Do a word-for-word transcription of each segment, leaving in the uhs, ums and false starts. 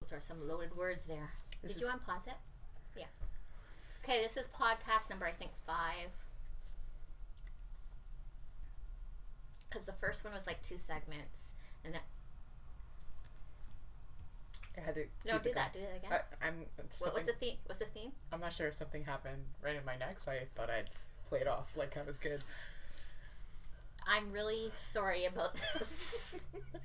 Those are some loaded words there. This Did is... you unpause it? Yeah. Okay, this is podcast number, I think, five. Because the first one was like two segments. And then... I had to No, do that. Do that again. I, I'm what was the theme? What's the theme? I'm not sure if something happened right in my neck, so I thought I'd play it off like I was good. I'm really sorry about this.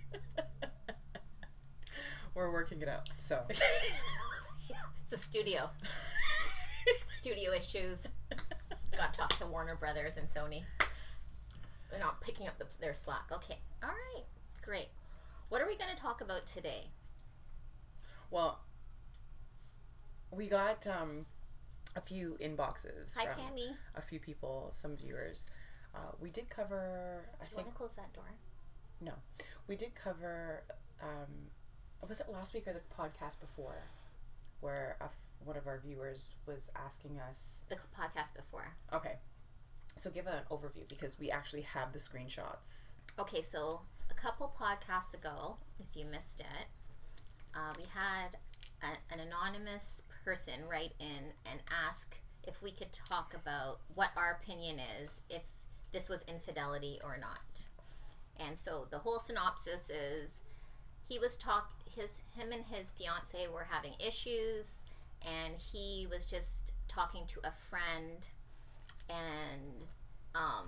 We're working it out, so. Yeah, it's a studio. Studio issues. Got to talk to Warner Brothers and Sony. They're not picking up the, their slack. Okay. All right. Great. What are we going to talk about today? Well, we got um, a few inboxes Hi, from Tammy. a few people, some viewers. Uh, we did cover, I Do you think... want to close that door? No. We did cover, um, was it last week or the podcast before, where a f- one of our viewers was asking us... The podcast before. Okay. So give an overview, because we actually have the screenshots. Okay, so a couple podcasts ago, if you missed it, uh, we had a, an anonymous person write in and ask if we could talk about what our opinion is if this was infidelity or not. And so the whole synopsis is he was talk his him and his fiance were having issues, and he was just talking to a friend, and um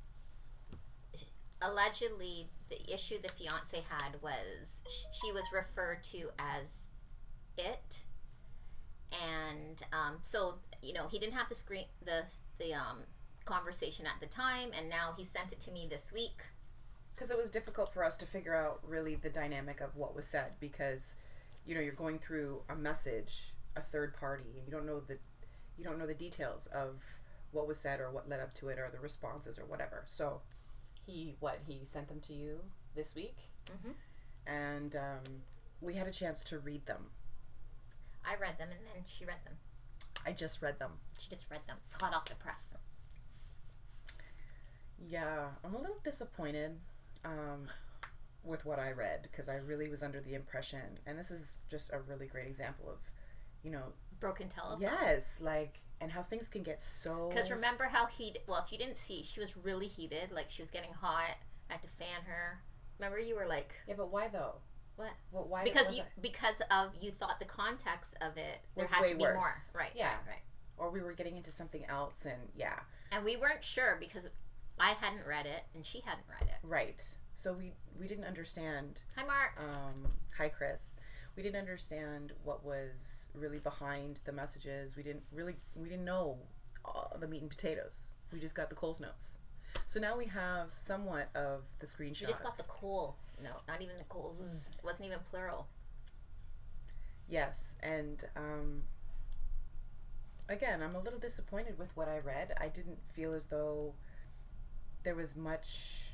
allegedly the issue the fiance had was sh- she was referred to as it, and um so you know he didn't have the screen the the um conversation at the time, and now he sent it to me this week because it was difficult for us to figure out really the dynamic of what was said, because you know you're going through a message, a third party, and you don't know the you don't know the details of what was said or what led up to it or the responses or whatever. So he what he sent them to you this week, mm-hmm. and um, we had a chance to read them. I read them, and then she read them. I just read them. She just read them. It's hot off the press. Yeah, I'm a little disappointed um, with what I read, because I really was under the impression, and this is just a really great example of, you know, broken telephone. Yes, like, and how things can get so... Because remember how heated... Well, if you didn't see, she was really heated. Like, she was getting hot. I had to fan her. Remember, you were like... Yeah, but why, though? What? Well, why because you I... because of you thought the context of it there was had way to be worse. more. Right, yeah. right, right. Or we were getting into something else, and yeah. And we weren't sure because I hadn't read it, and she hadn't read it. Right. So we, we didn't understand... Hi, Mark. Um, hi, Chris. We didn't understand what was really behind the messages. We didn't really... We didn't know all the meat and potatoes. We just got the Coles notes. So now we have somewhat of the screenshots. We just got the coal. No, not even the Coles. It wasn't even plural. Yes, and um, again, I'm a little disappointed with what I read. I didn't feel as though there was much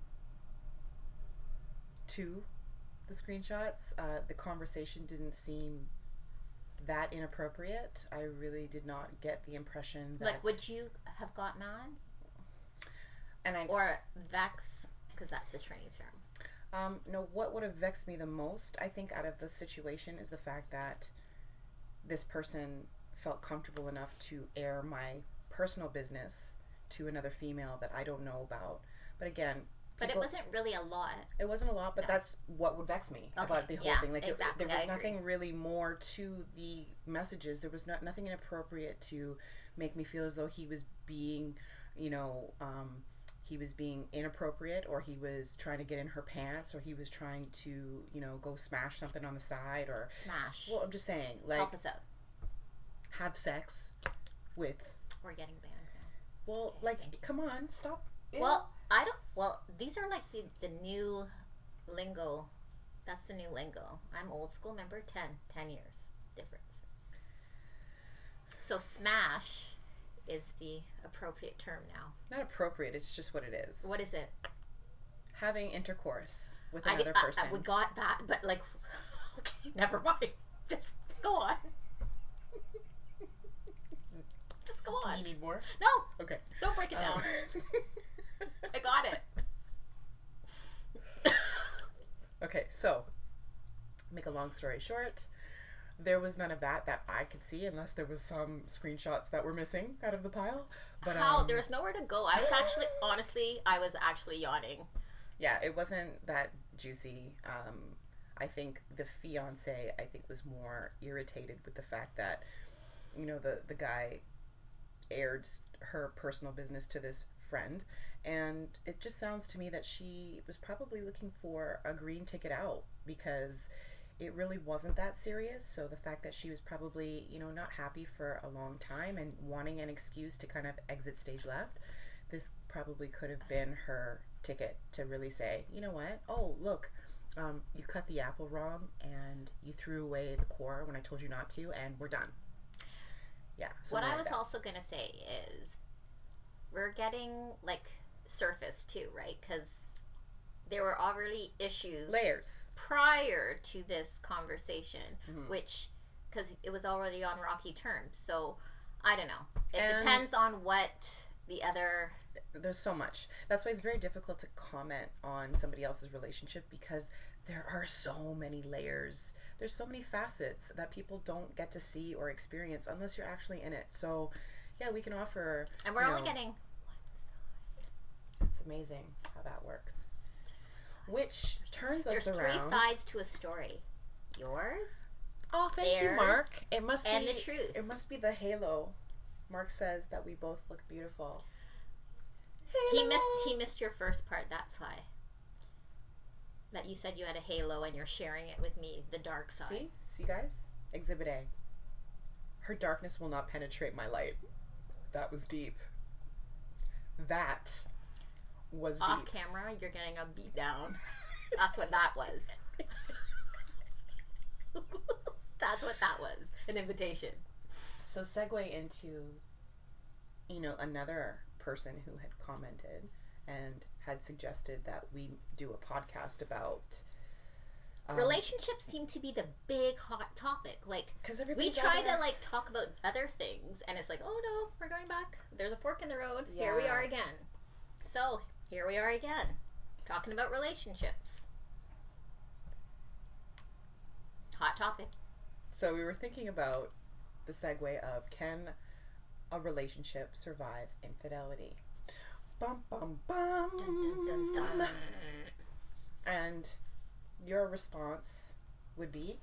to the screenshots. Uh, the conversation didn't seem that inappropriate. I really did not get the impression that... Like, would you have got mad? And I or vex, because that's a trainee term. Um, no, what would have vexed me the most, I think, out of the situation is the fact that this person felt comfortable enough to air my personal business to another female that I don't know about. But again... But people, it wasn't really a lot. It wasn't a lot, but no. That's what would vex me okay. about the whole yeah, thing. Like exactly. it, there was I nothing agree. really more to the messages. There was not nothing inappropriate to make me feel as though he was being, you know... Um, he was being inappropriate, or he was trying to get in her pants, or he was trying to, you know, go smash something on the side, or... Smash. Well, I'm just saying, like... Help us out. Have sex with... We're getting banned now. Well, okay, like, come on, stop. Ew. Well, I don't... Well, these are like the, the new lingo. That's the new lingo. I'm old school, remember? Ten. Ten years difference. So, smash is the appropriate term now. Not appropriate, it's just what it is. What is it? Having intercourse with I another did, person. I, I, we got that, but like, okay, never mind. Just go on. Just go on. You need more? No. Okay. Don't break it down. Um. I got it. Okay, so, make a long story short, There was none of that that I could see, unless there was some screenshots that were missing out of the pile. But How? um, There was nowhere to go. I was actually, honestly, I was actually yawning. Yeah, it wasn't that juicy. Um, I think the fiance, I think, was more irritated with the fact that, you know, the, the guy aired her personal business to this friend, and it just sounds to me that she was probably looking for a green ticket out, because it really wasn't that serious. So the fact that she was probably, you know, not happy for a long time and wanting an excuse to kind of exit stage left, this probably could have been her ticket to really say, you know what, oh look, um, you cut the apple wrong and you threw away the core when I told you not to, and we're done. Yeah. What I like was that. also gonna say is, we're getting like surface too, right? Because there were already issues Layers. prior to this conversation, Mhm. which, because it was already on rocky terms. So I don't know. It And- depends on what the other. There's so much. That's why it's very difficult to comment on somebody else's relationship, because there are so many layers. There's so many facets that people don't get to see or experience unless you're actually in it. So, yeah, we can offer. And we're you only know, getting. It's amazing how that works. Which turns us There's around. three sides to a story. Yours, Oh, thank you, theirs, Mark. It must and be the truth. It must be the halo. Mark says that we both look beautiful. he Halo. missed. He missed your first part. That's why. That you said you had a halo and you're sharing it with me, the dark side. See, see, guys. Exhibit A. Her darkness will not penetrate my light. That was deep. That was Off deep. camera, you're getting a beat down. That's what that was. That's what that was. An invitation. So segue into, you know, another person who had commented and had suggested that we do a podcast about um, relationships seem to be the big hot topic. Like, 'cause we everybody's try out there. to like talk about other things, and it's like, oh no, we're going back. There's a fork in the road. Here we Yeah. are again. So here we are again, talking about relationships. Hot topic. So we were thinking about the segue of, can a relationship survive infidelity? Bum, bum, bum. Dun, dun, dun, dun. And your response would be,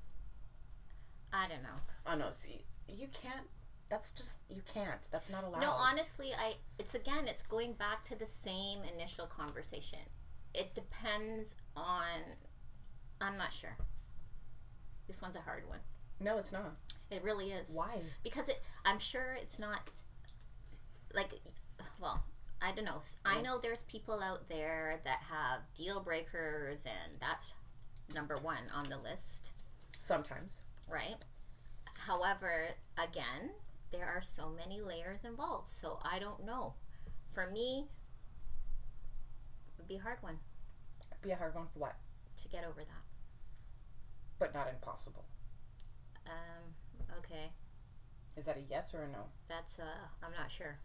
I don't know. oh no, see, you can't, that's just, you can't, that's not allowed. No, honestly, I it's again, it's going back to the same initial conversation. It depends on, I'm not sure. This one's a hard one. No, it's not. It really is. Why? Because it, I'm sure it's not, like, well, I don't know. I know there's people out there that have deal breakers, and that's number one on the list, Sometimes. right? However, again, there are so many layers involved, so I don't know. For me, it would be a hard one It'd be a hard one for what? to get over that. But not impossible. Um, okay. Is that a yes or a no? That's, uh, I'm not sure.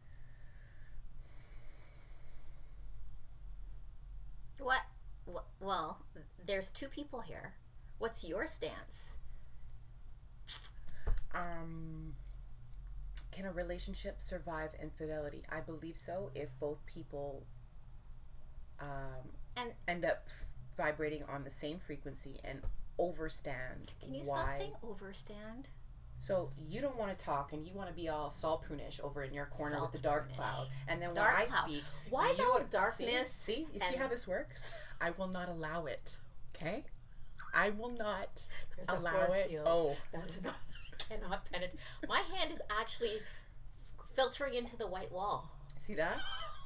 What? Wh- Well, there's two people here. What's your stance? Um, can a relationship survive infidelity? I believe so, if both people um, And end up f- vibrating on the same frequency and overstand can you why. stop saying overstand? So you don't want to talk, and you want to be all saltpoonish over in your corner with the dark Saltpoonish. cloud, and then Dark when I cloud. speak, Why is you all see- darkness See, you see and- how this works? I will not allow it. Okay, I will not There's a allow force it. field. Oh, That is not, cannot penetrate. My hand is actually filtering into the white wall. see that?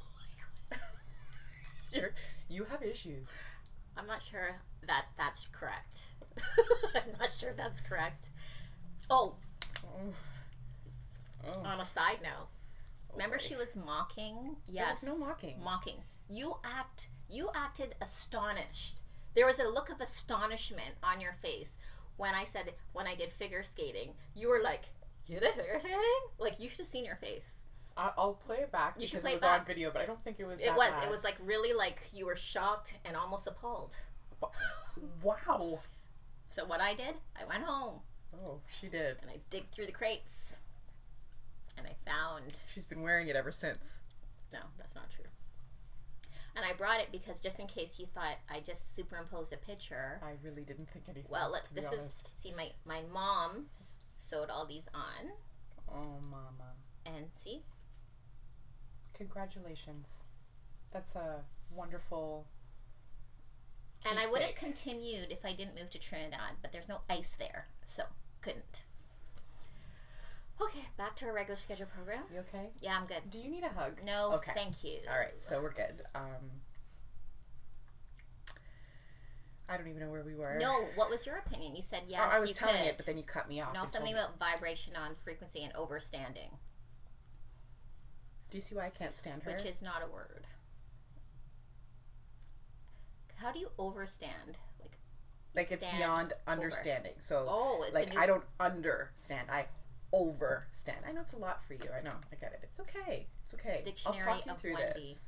You're, you have issues. I'm not sure that that's correct. I'm not sure that's correct. Oh, Oh. Oh. on a side note, remember boy. she was mocking? There Yes. was no mocking. Mocking. You act. You acted astonished. There was a look of astonishment on your face when I said, when I did figure skating. You were like, you did figure skating? Like, you should have seen your face. I- I'll play it back You should because play it it was back. on video, but I don't think it was. It that was. bad. It was like really like you were shocked and almost appalled. Wow. So what I did, I went home. Oh, she did. And I digged through the crates. And I found... She's been wearing it ever since. No, that's not true. And I brought it because just in case you thought I just superimposed a picture. I really didn't think anything. Well, look, this honest. is... See, my, my mom sewed all these on. Oh, Mama. And see? Congratulations. That's a wonderful... And I would have continued if I didn't move to Trinidad, but there's no ice there, so couldn't. Okay, back to our regular schedule program. You okay? Yeah, I'm good. Do you need a hug? No, okay. Thank you. All right, so we're good. Um, I don't even know where we were. No, what was your opinion? You said yes, oh, I was you telling could. it, but then you cut me off. No, something about vibration on frequency and overstanding. Do you see why I can't stand her? Which is not a word. How do you overstand? Like, like it's beyond understanding. Over. So, oh, it's like new... I don't understand. I overstand. I know it's a lot for you. I know. I get it. It's okay. It's okay. Dictionary I'll talk you of through Wendy. this.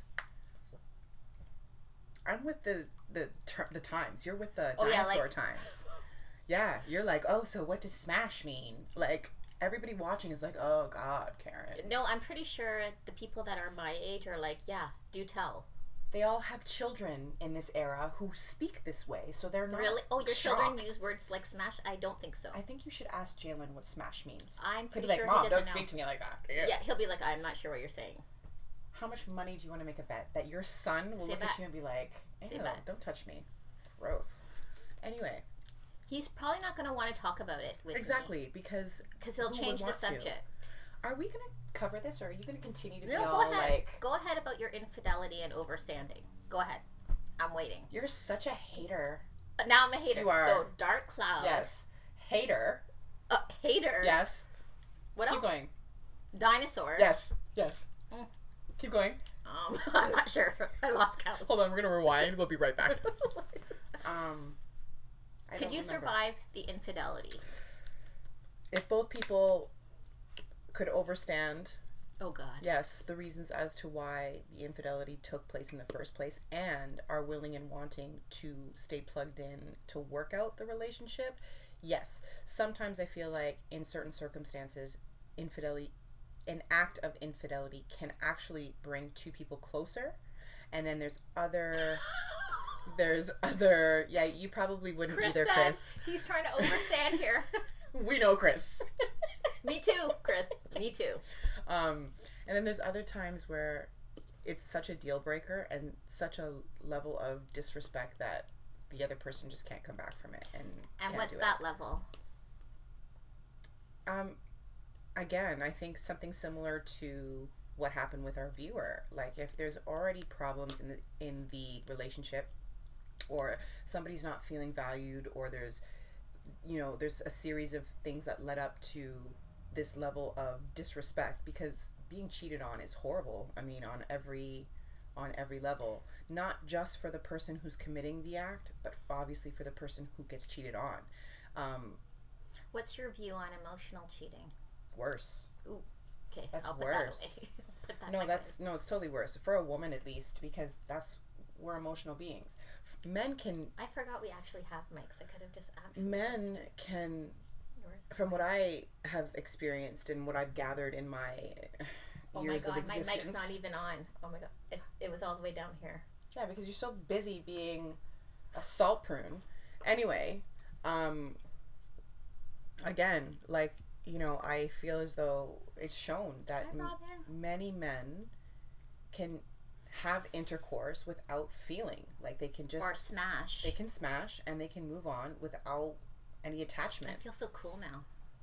I'm with the the ter- the times. You're with the oh, dinosaur yeah, like... times. Yeah, you're like, oh, so what does smash mean? Like everybody watching is like, oh God, Karen. No, I'm pretty sure the people that are my age are like, yeah, do tell. They all have children in this era who speak this way, so they're not really. Oh, your shocked. children use words like smash? I don't think so. I think you should ask Jalen what smash means. I'm pretty He'll be sure like, Mom, he don't doesn't speak know. to me like that. Yeah. yeah, he'll be like, I'm not sure what you're saying. How much money do you want to make a bet that your son will Say look bet. at you and be like, ew, don't touch me. Gross. Anyway. He's probably not going to want to talk about it with exactly, me. because Because he'll change the subject. To? Are we going to cover this, or are you going to continue to no, be go all ahead. like... Go ahead about your infidelity and overstanding. Go ahead. I'm waiting. You're such a hater. But now I'm a hater. You are. So, Dark Cloud. Yes. Hater. Uh, hater. Yes. What Keep else? going. Dinosaur. Yes. Yes. Mm. Keep going. Um, I'm not sure. I lost count. Hold on, we're gonna rewind. We'll be right back. um, I Could you remember. survive the infidelity? If both people could overstand, oh God, yes, the reasons as to why the infidelity took place in the first place, and are willing and wanting to stay plugged in to work out the relationship, yes. Sometimes I feel like in certain circumstances, infidelity. An act of infidelity can actually bring two people closer, and then there's other there's other yeah you probably wouldn't Chris either said Chris he's trying to overstand here. We know Chris. Me too, Chris. Me too. Um and then there's other times where it's such a deal breaker and such a level of disrespect that the other person just can't come back from it, and and can't what's do that it. level? um Again, I think something similar to what happened with our viewer. Like if there's already problems in the in the relationship, or somebody's not feeling valued, or there's you know, there's a series of things that led up to this level of disrespect, because being cheated on is horrible. I mean, on every on every level, not just for the person who's committing the act, but obviously for the person who gets cheated on. Um, What's your view on emotional cheating? Worse. Ooh, okay. That's I'll put worse. That away. Put that No, back that's in. no, it's totally worse for a woman, at least, because that's we're emotional beings. Men can. I forgot we actually have mics. I could have just actually. Men can, Yours. from what I have experienced and what I've gathered in my oh years my God, of existence. my mic's not even on. Oh my God, it, it was all the way down here. Yeah, because you're so busy being a salt prune. Anyway, um, again, like. You know, I feel as though it's shown that Hi, m- many men can have intercourse without feeling. Like they can just... Or smash. They can smash and they can move on without any attachment. I feel so cool now.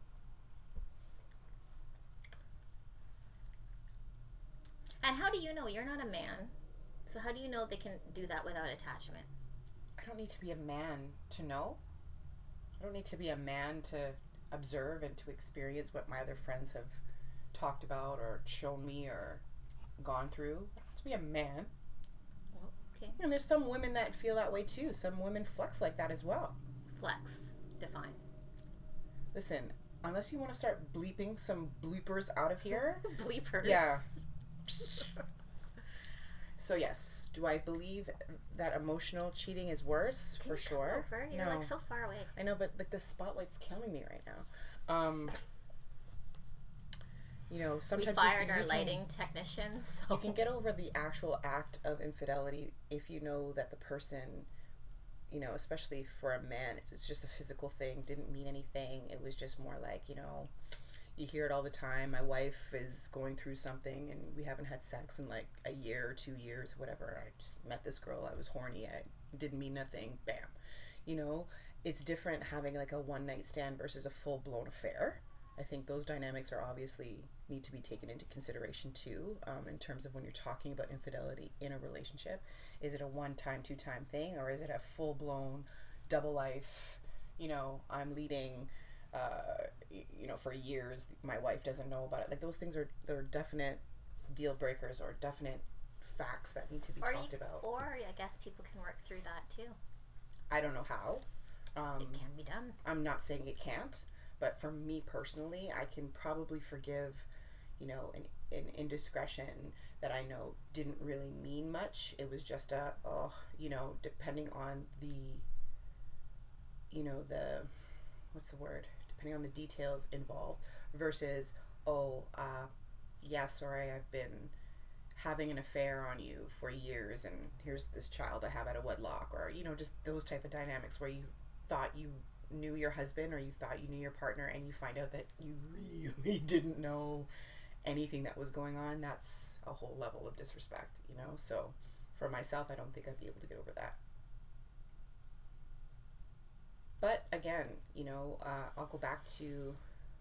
And how do you know? You're not a man. So how do you know they can do that without attachment? I don't need to be a man to know. I don't need to be a man to... observe and to experience what my other friends have talked about or shown me or gone through. To be a man. Well, okay. And there's some women that feel that way too. Some women flex like that as well. Flex. Define. Listen, unless you want to start bleeping some bleepers out of here. Bleepers. Yeah. So yes, do I believe that emotional cheating is worse? Can For you sure. Come over? You're no. like so far away. I know, but like the spotlight's killing me right now. Um, you know, sometimes we fired you, our you lighting can, technician. So you can get over the actual act of infidelity if you know that the person, you know, especially for a man, it's, it's just a physical thing. Didn't mean anything. It was just more like, you know, you hear it all the time. My wife is going through something and we haven't had sex in like a year or two years, whatever. I just met this girl. I was horny. I didn't mean nothing. Bam. You know, it's different having like a one night stand versus a full blown affair. I think those dynamics are obviously need to be taken into consideration too, um, in terms of when you're talking about infidelity in a relationship. Is it a one time, two time thing, or is it a full blown double life? You know, I'm leading, uh, you know, for years, my wife doesn't know about it. Like those things are, they're definite deal breakers or definite facts that need to be or talked you, about. Or I guess people can work through that too. I don't know how. Um, it can be done. I'm not saying it can't, but for me personally, I can probably forgive, you know, an, an indiscretion that I know didn't really mean much. It was just a, oh, you know, depending on the, you know, the, what's the word? Depending on the details involved versus, oh, uh, yeah, sorry, I've been having an affair on you for years and here's this child I have out of wedlock, or, you know, just those type of dynamics where you thought you knew your husband or you thought you knew your partner and you find out that you really didn't know anything that was going on. That's a whole level of disrespect, you know. So for myself, I don't think I'd be able to get over that. But again, you know, uh, I'll go back to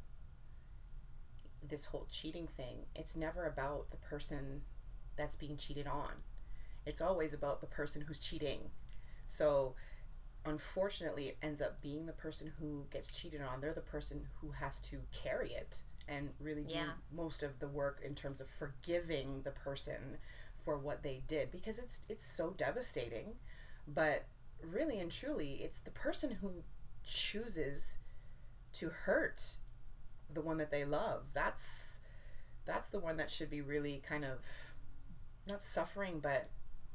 this whole cheating thing. It's never about the person that's being cheated on. It's always about the person who's cheating. So unfortunately, it ends up being the person who gets cheated on. They're the person who has to carry it and really do yeah. most of the work in terms of forgiving the person for what they did, because it's it's so devastating. But really and truly, it's the person who chooses to hurt the one that they love. That's that's the one that should be really kind of not suffering, but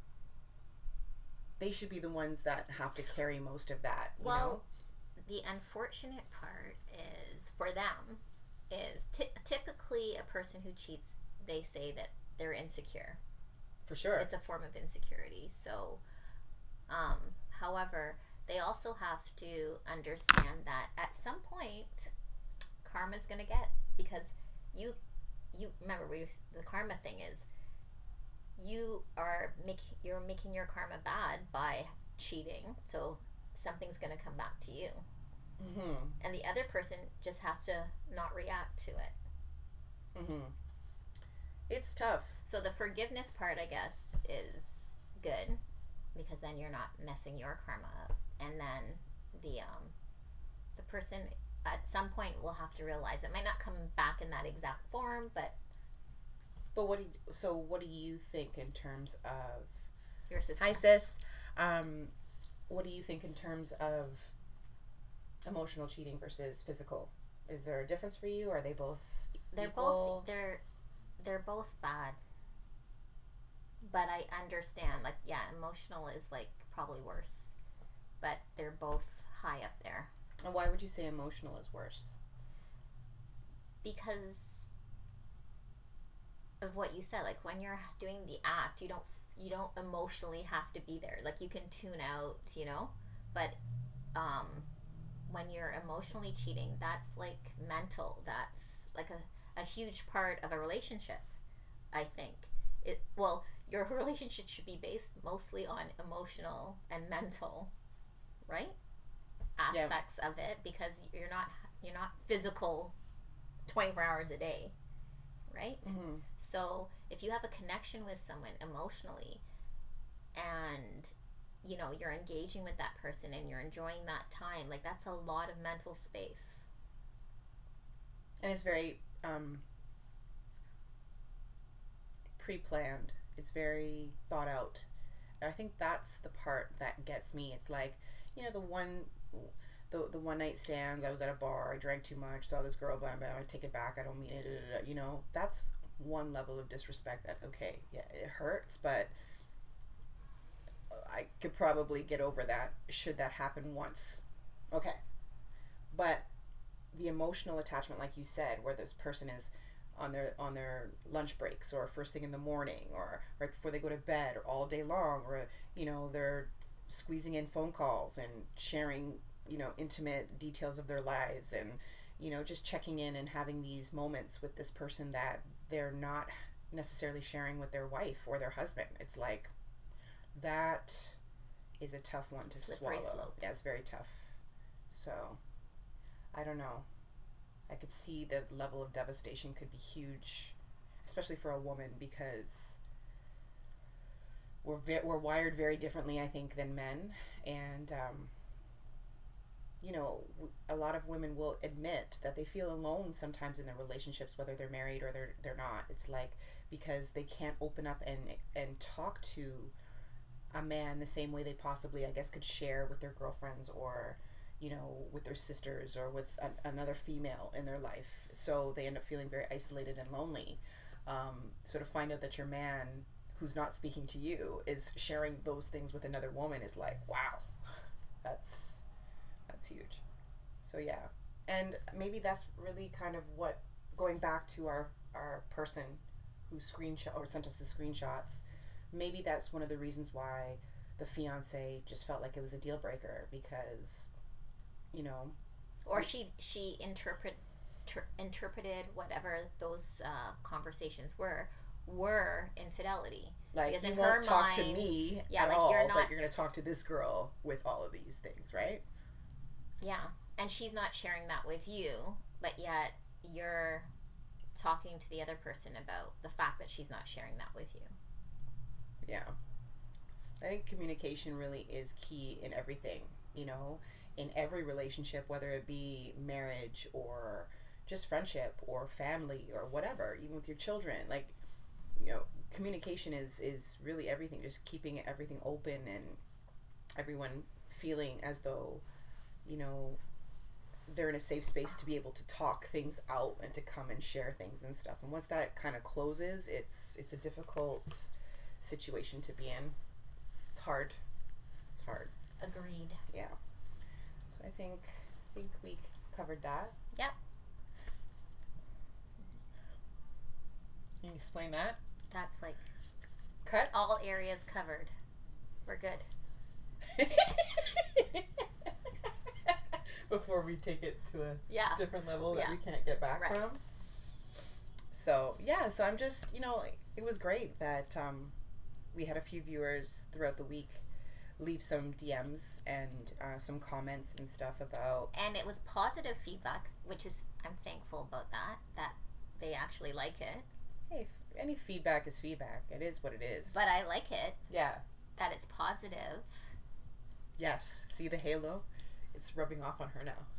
they should be the ones that have to carry most of that. You well, know? The unfortunate part is for them is t- typically a person who cheats, they say that they're insecure. For sure. It's a form of insecurity. So, um, however, they also have to understand that at some point, karma's gonna get, because you, you remember we just, the karma thing is, you are make you're making your karma bad by cheating. So something's gonna come back to you. Mm-hmm. And the other person just has to not react to it. Mm-hmm. It's tough. So the forgiveness part, I guess, is good, because then you're not messing your karma up. And then the um, the person at some point will have to realize it might not come back in that exact form, but. But what do you, so what do you think in terms of your sister? Hi sis. Um, what do you think in terms of emotional cheating versus physical? Is there a difference for you? Or are they both They're equal? both they're they're both bad. But I understand, like, yeah, emotional is like probably worse. But they're both high up there. And why would you say emotional is worse? Because of what you said, like when you're doing the act, you don't you don't emotionally have to be there. Like you can tune out, you know. But um, when you're emotionally cheating, that's like mental. That's like a, a huge part of a relationship. I think it. Well, your relationship should be based mostly on emotional and mental, right? Aspects yeah. of it, because you're not you're not physical twenty-four hours a day. Right? Mm-hmm. So if you have a connection with someone emotionally and, you know, you're engaging with that person and you're enjoying that time, like that's a lot of mental space. And it's very um, pre-planned. It's very thought out. I think that's the part that gets me. It's like, you know, the one... The the one night stands, I was at a bar, I drank too much, saw this girl, blah, blah, I take it back, I don't mean it, da, da, da, you know, that's one level of disrespect that, okay, yeah, it hurts, but I could probably get over that should that happen once. Okay. But the emotional attachment, like you said, where this person is on their on their lunch breaks or first thing in the morning or right before they go to bed or all day long, or you know, they're squeezing in phone calls and sharing, you know, intimate details of their lives, and you know, just checking in and having these moments with this person that they're not necessarily sharing with their wife or their husband. It's like that is a tough one to Slippery swallow. slope. Yeah, it's very tough. So I don't know. I could see the level of devastation could be huge, especially for a woman, because we're ve- we're wired very differently, I think, than men. And um, you know, w- a lot of women will admit that they feel alone sometimes in their relationships, whether they're married or they're they're not. It's like because they can't open up and and talk to a man the same way they possibly, I guess, could share with their girlfriends or, you know, with their sisters or with an, another female in their life. So they end up feeling very isolated and lonely. Um, so to find out that your man, who's not speaking to you, is sharing those things with another woman is like, wow, that's that's huge. So yeah, and maybe that's really kind of what, going back to our our person who screenshot or sent us the screenshots, maybe that's one of the reasons why the fiance just felt like it was a deal breaker, because, you know, or she she interpret ter, interpreted whatever those uh, conversations were were infidelity. Like, because you in won't her talk to mind- me yeah, at like, all, you're not- but you're going to talk to this girl with all of these things, right? Yeah, and she's not sharing that with you, but yet you're talking to the other person about the fact that she's not sharing that with you. Yeah. I think communication really is key in everything, you know, in every relationship, whether it be marriage or just friendship or family or whatever, even with your children. Like, you know, communication is, is really everything, just keeping everything open and everyone feeling as though, you know, they're in a safe space to be able to talk things out and to come and share things and stuff. And once that kind of closes, it's it's a difficult situation to be in. It's hard. It's hard. Agreed. Yeah. So I think I think we covered that. Yep. Can you explain that? That's like Cut. all areas covered. We're good. Before we take it to a Yeah. different level that Yeah. we can't get back Right. from. So yeah, so I'm just, you know, it was great that um, we had a few viewers throughout the week leave some D Ms and uh, some comments and stuff about. And it was positive feedback, which is, I'm thankful about that, that they actually like it. Hey, f- any feedback is feedback. It is what it is. But I like it, Yeah. that it's positive. Yes. See the halo? It's rubbing off on her now.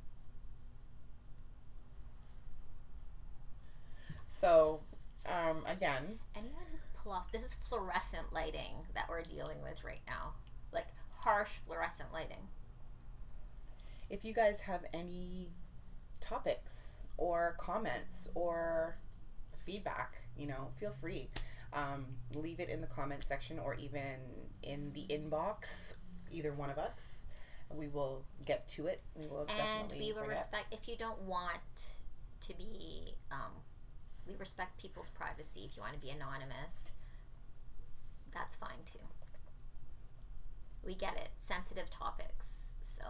So, um, again, Anyone who can pull off, this is fluorescent lighting that we're dealing with right now. Like harsh fluorescent lighting. if you guys have any topics or comments or feedback, you know, feel free. Um, leave it in the comment section or even in the inbox, either one of us. We will get to it. We will And definitely we will bring it up. respect, if you don't want to be, um, we respect people's privacy. If you want to be anonymous, that's fine too. We get it. Sensitive topics. So,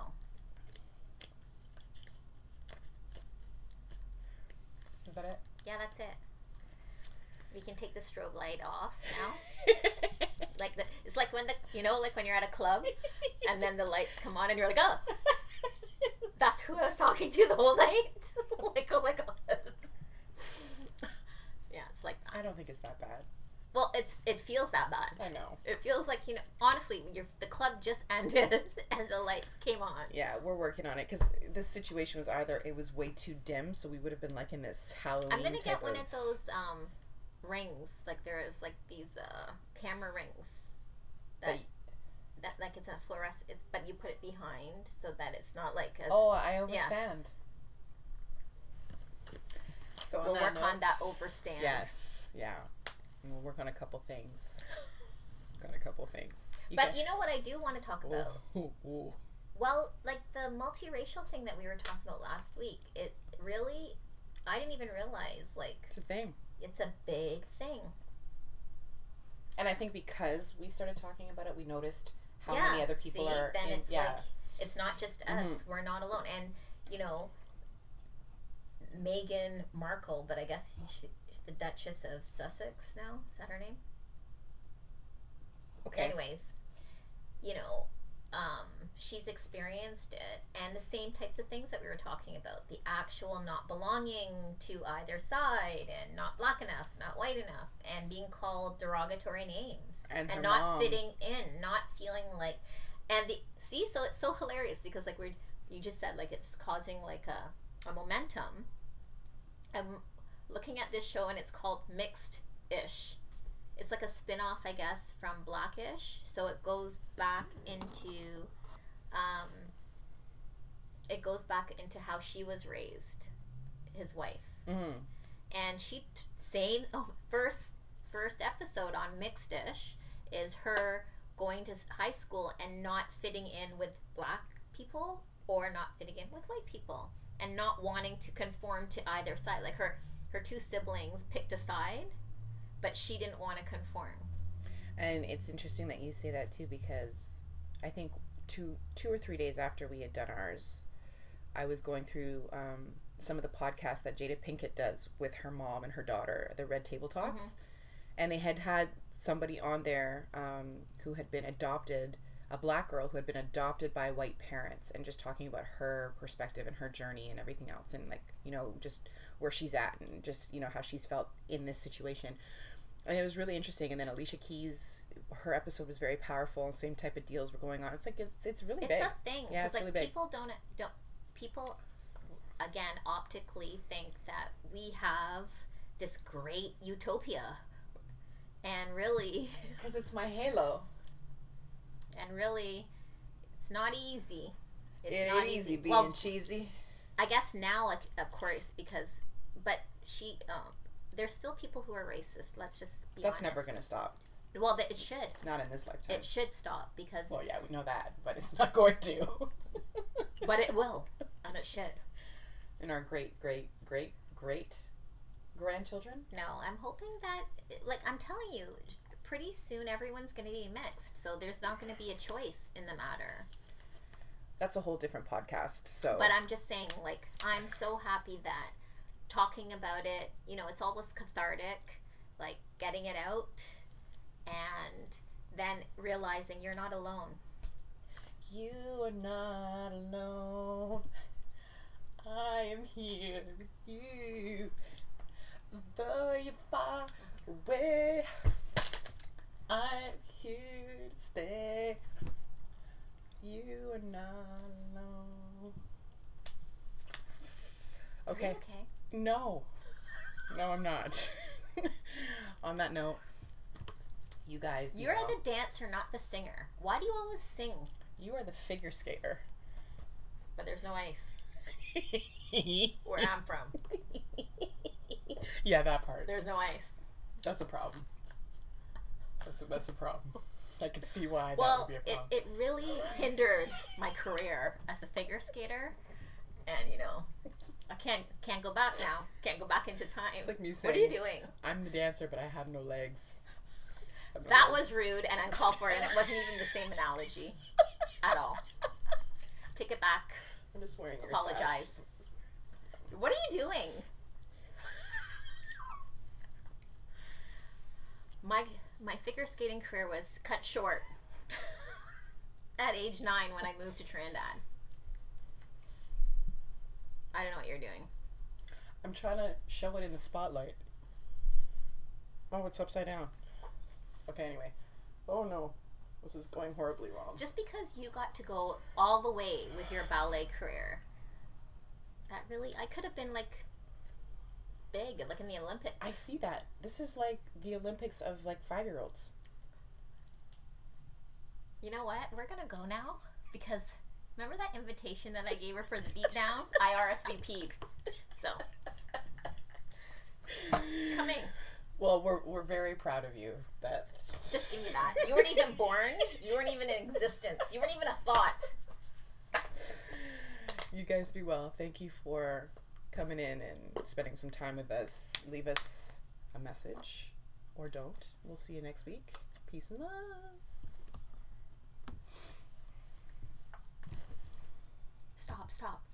Is that it? yeah, that's it. We can take the strobe light off now. Like the, it's like when the, you know, like when you're at a club and then the lights come on and you're like, oh, that's who I was talking to the whole night. Like, oh my god. Yeah, it's like that. I don't think it's that bad. Well, it's it feels that bad. I know. It feels like, you know, honestly, when you're, the club just ended and the lights came on. Yeah, we're working on it because this situation was either it was way too dim, so we would have been like in this Halloween. I'm gonna type get one of of those um, rings. Like there's like these uh, camera rings that That y- that like it's a fluorescent. It's, but you put it behind so that it's not like. A, Oh, I understand. So on we'll that work on note- that overstand. Yes, yeah. And we'll work on a couple things. Got a couple things. You but got- you know what I do want to talk about? Ooh, ooh. Well, like the multiracial thing that we were talking about last week, it really, I didn't even realize, like, It's a thing. it's a big thing. And I think because we started talking about it, we noticed how yeah. many other people See, are then in, it's yeah. like, it's not just us. Mhm. We're not alone. And, you know, Meghan Markle, but I guess she, she's the Duchess of Sussex now. Is that her name? Okay. Anyways, you know, um, she's experienced it, and the same types of things that we were talking about, the actual not belonging to either side, and not black enough, not white enough, and being called derogatory names, And her not mom. fitting in, not feeling like, and the see, so it's so hilarious because like we you just said, like, it's causing like a, a momentum. I'm looking at this show and it's called Mixed-ish. It's like a spin-off, I guess, from Blackish. So it goes back into, um, it goes back into how she was raised, his wife. Mm-hmm. And she t- saying, oh, first first episode on Mixed-ish is her going to s- high school and not fitting in with black people or not fitting in with white people and not wanting to conform to either side. Like her, her two siblings picked a side, but she didn't want to conform. And it's interesting that you say that too, because I think two two or three days after we had done ours, I was going through um, some of the podcasts that Jada Pinkett does with her mom and her daughter, the Red Table Talks. Mm-hmm. And they had had somebody on there um, who had been adopted, a black girl who had been adopted by white parents, and just talking about her perspective and her journey and everything else, and like, you know, just where she's at and just, you know, how she's felt in this situation. And it was really interesting. And then Alicia Keys, her episode was very powerful, and same type of deals were going on. It's like, it's, it's really it's big. It's a thing. Yeah, it's like really big. People don't, don't, people, again, optically think that we have this great utopia. And really... Because it's my halo. And really, it's not easy. It's it not ain't easy being well, cheesy. I guess now, like, of course, because... But she... Um, there's still people who are racist. Let's just be That's honest. never going to stop. Well, it should. Not in this lifetime. It should stop because... Well, yeah, we know that, but it's not going to. But it will, and it should. And our great, great, great, great grandchildren? No, I'm hoping that, like, I'm telling you, pretty soon everyone's going to be mixed, so there's not going to be a choice in the matter. That's a whole different podcast, so... But I'm just saying, like, I'm so happy that talking about it, you know, it's always cathartic, like, getting it out, and then realizing you're not alone. You are not alone. I am here with you. Though you're far away, I'm here to stay. You are not alone. Okay. Are you okay? No. No, I'm not. On that note, you guys... You're know, the dancer, not the singer. Why do you always sing? You are the figure skater. But there's no ice. Where I'm from. Yeah, that part. There's no ice. That's a problem. That's a, that's a problem. I can see why well, that would be a it, problem. it really hindered my career as a figure skater. And, you know, I can't can't go back now. Can't go back into time. It's like me saying, what are you doing? I'm the dancer, but I have no legs. Have no That legs. was rude and uncalled for, and it wasn't even the same analogy at all. Take it back. I'm just wearing your Apologize. sash. What are you doing? My my figure skating career was cut short at age nine when I moved to Trinidad. I don't know what you're doing. I'm trying to show it in the spotlight. Oh, it's upside down. Okay, anyway. Oh no. This is going horribly wrong. Just because you got to go all the way with your ballet career, that really, I could have been like big, like in the Olympics. I see that. This is like the Olympics of like five-year-olds. You know what? We're gonna go now because remember that invitation that I gave her for the beatdown? I R S V P'd. So it's coming. Well, we're we're very proud of you. That Just give me that. You weren't even born. You weren't even in existence. You weren't even a thought. You guys be well. Thank you for coming in and spending some time with us. Leave us a message or don't. We'll see you next week. Peace and love. Stop, stop.